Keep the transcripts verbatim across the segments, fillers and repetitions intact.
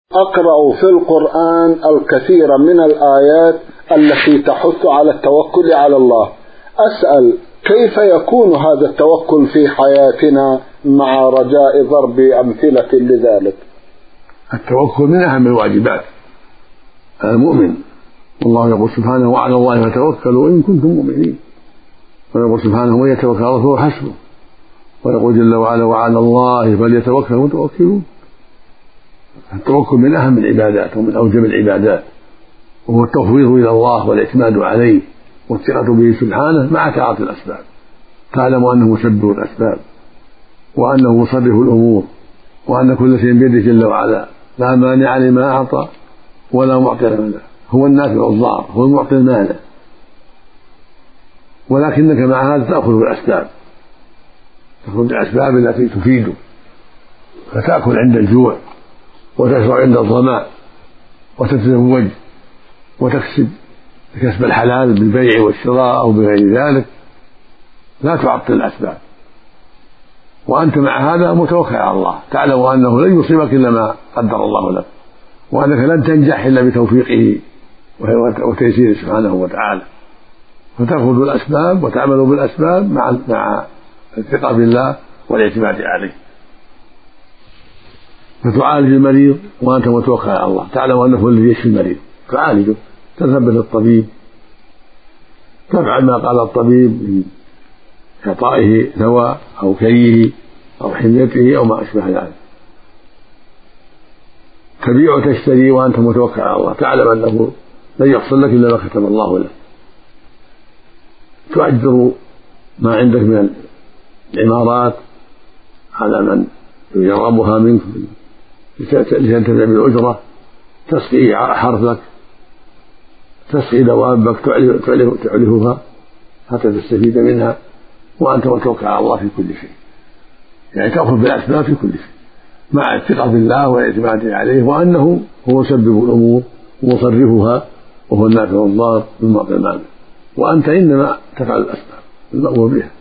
أقرأ في القرآن الكثير من الآيات التي تحث على التوكل على الله. أسأل كيف يكون هذا التوكل في حياتنا مع رجاء ضرب أمثلة لذلك؟ التوكل من أهم الواجبات على المؤمن، والله يقول سبحانه وعلى الله فتوكلوا إن كنتم مؤمنين، ويقول سبحانه من يتوكل على الله فهو حسبه، ويقول جل وعلا وعلى الله فليتوكل المتوكلون. التوكل من أهم العبادات ومن أوجب العبادات، وهو التفويض إلى الله والاعتماد عليه والثقة به سبحانه مع تعاطي الأسباب. تعلم أنه مسبب الأسباب وأنه مصرف الأمور وأن كل شيء بيده جل وعلا، لا مانع لما أعطى ولا معطي لما، هو النافع الضار، هو المعطي المانع، ولكنك مع هذا تأخذ بالأسباب، تأخذ بالأسباب التي تفيد، فتأكل عند الجوع وتشرب عند الظمأ وتتزوج وتكسب كسب الحلال بالبيع والشراء أو بغير ذلك، لا تعطل الأسباب، وأنت مع هذا متوكل على الله، تعلم أنه لن يصيبك إلا ما قدر الله لك، وأنك لن تنجح إلا بتوفيقه وتيسيره سبحانه وتعالى، فتأخذ بالأسباب وتعمل بالأسباب مع مع الثقة بالله والاعتماد عليه. فتعالج المريض وأنت متوكل على الله، تعلم أنه هو الذي يشفي المريض، تعالجه، تذهب للطبيب، تفعل ما قال الطبيب من إعطائه دواء أو كيه أو حميته أو ما أشبه ذلك. تبيع وتشتري وأنت متوكل على الله، تعلم أنه لن يحصل لك إلا ما كتب الله لك. تؤجر ما عندك من العمارات على من يرغبها منك لتنتفع بالأجرة، تسقي حرثك، تسقي دوابك، تعلفها حتى تستفيد منها، وأنت متوكل على الله في كل شيء، يعني تأخذ بالأسباب في كل شيء مع الثقة بالله والاعتماد عليه، وأنه هو مسبب الأمور ومصرفها وهو النافع الضار بالمعطي المانع، وأنت إنما تفعل الأسباب المأمور بها.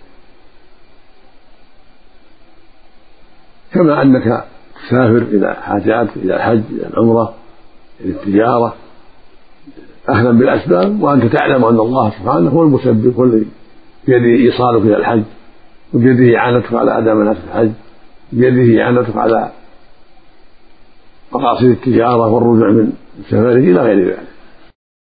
كما أنك تسافر إلى حاجات، إلى الحج، إلى العمرة، إلى التجارة، أخذا بالأسباب، وأنت تعلم أن الله سبحانه هو المسبب، هو الذي بيده إيصالك إلى الحج، وبيده إعانتك على أداء مناسك الحج، بيده إعانتك على مقاصد التجارة والرجوع من سفرك إلى غير ذلك.